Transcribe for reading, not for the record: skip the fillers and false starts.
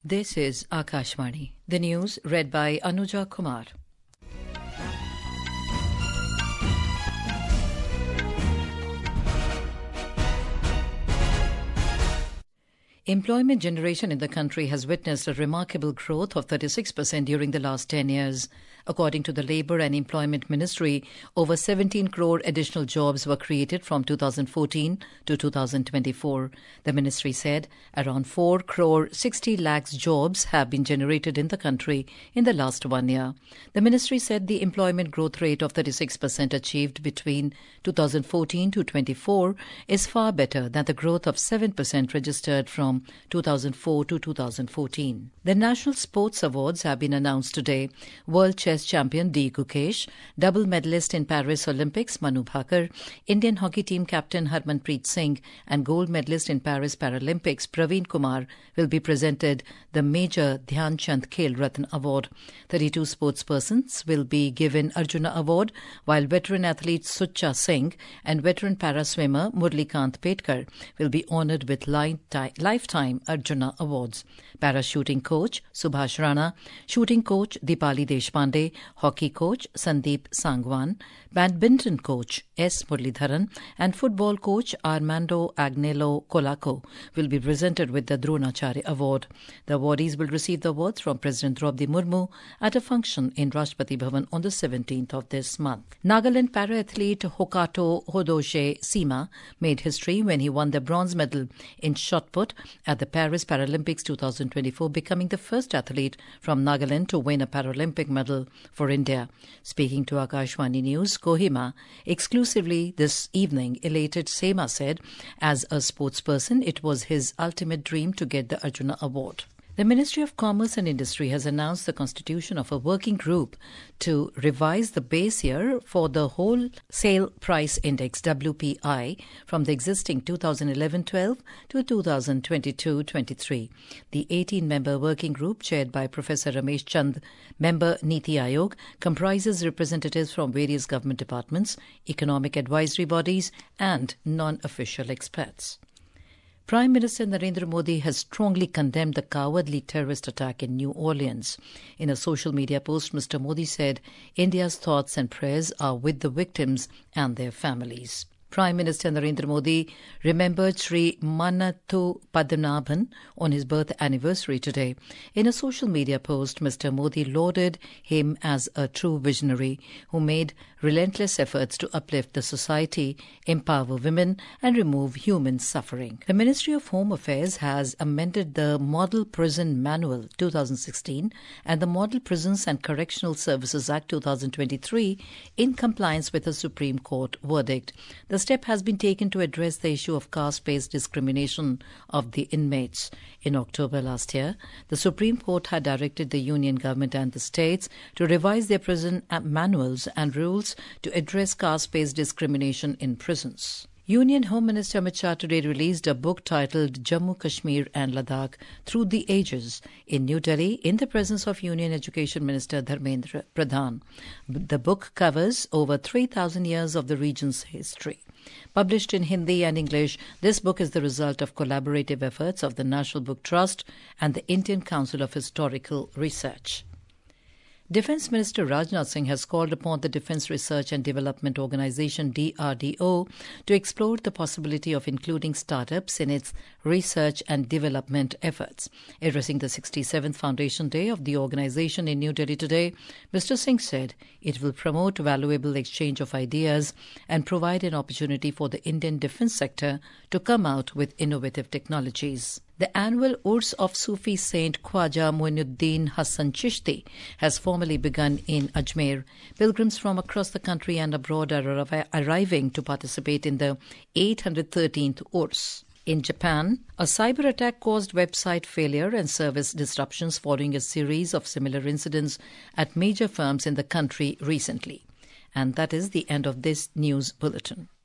This is Akashvani. The news read by Anuja Kumar. Employment generation in the country has witnessed a remarkable growth of 36% during the last 10 years. According to the Labour and Employment Ministry, over 17 crore additional jobs were created from 2014 to 2024. The ministry said around 4 crore 60 lakhs jobs have been generated in the country in the last 1 year. The ministry said the employment growth rate of 36% achieved between 2014 to 24 is far better than the growth of 7% registered from 2004 to 2014. The National Sports Awards have been announced today. World Chess Champion D. Gukesh, double medalist in Paris Olympics Manu Bhaker, Indian hockey team captain Harmanpreet Singh and gold medalist in Paris Paralympics Praveen Kumar will be presented the Major Dhyan Chand Khel Ratna Award. 32 sportspersons will be given Arjuna Award, while veteran athlete Sucha Singh and veteran para-swimmer Murlikant Petkar will be honoured with lifetime Arjuna Awards. Parachuting coach Subhash Rana, shooting coach Deepali Deshpande, hockey coach Sandeep Sangwan, badminton coach S. Muralidharan and football coach Armando Agnello Colaco will be presented with the Dronacharya Award. The awardees will receive the awards from President Draupadi Murmu at a function in Rashtrapati Bhavan on the 17th of this month. Nagaland para-athlete Hokato Hodoshe Sima made history when he won the bronze medal in shot put at the Paris Paralympics 2024, becoming the first athlete from Nagaland to win a Paralympic medal for India. Speaking to Akashvani News, Kohima, exclusively this evening, elated Sema said, as a sportsperson, it was his ultimate dream to get the Arjuna Award. The Ministry of Commerce and Industry has announced the constitution of a working group to revise the base year for the Wholesale Price Index WPI from the existing 2011-12 to 2022-23. The 18-member working group, chaired by Professor Ramesh Chand, member Niti Aayog, comprises representatives from various government departments, economic advisory bodies and non-official experts. Prime Minister Narendra Modi has strongly condemned the cowardly terrorist attack in New Orleans. In a social media post, Mr. Modi said, India's thoughts and prayers are with the victims and their families. Prime Minister Narendra Modi remembered Sri Manathu Padmanabhan on his birth anniversary today. In a social media post, Mr. Modi lauded him as a true visionary who made relentless efforts to uplift the society, empower women and remove human suffering. The Ministry of Home Affairs has amended the Model Prison Manual 2016 and the Model Prisons and Correctional Services Act 2023 in compliance with a Supreme Court verdict. The step has been taken to address the issue of caste-based discrimination of the inmates. In October last year, the Supreme Court had directed the Union Government and the states to revise their prison manuals and rules to address caste-based discrimination in prisons. Union Home Minister Amit Shah today released a book titled Jammu, Kashmir and Ladakh Through the Ages in New Delhi in the presence of Union Education Minister Dharmendra Pradhan. The book covers over 3,000 years of the region's history. Published in Hindi and English, this book is the result of collaborative efforts of the National Book Trust and the Indian Council of Historical Research. Defence Minister Rajnath Singh has called upon the Defence Research and Development Organisation DRDO to explore the possibility of including startups in its research and development efforts. Addressing the 67th Foundation Day of the organisation in New Delhi today, Mr. Singh said it will promote valuable exchange of ideas and provide an opportunity for the Indian defence sector to come out with innovative technologies. The annual Urs of Sufi Saint Khwaja Muinuddin Hassan Chishti has formally begun in Ajmer. Pilgrims from across the country and abroad are arriving to participate in the 813th Urs. In Japan, a cyber attack caused website failure and service disruptions following a series of similar incidents at major firms in the country recently. And that is the end of this news bulletin.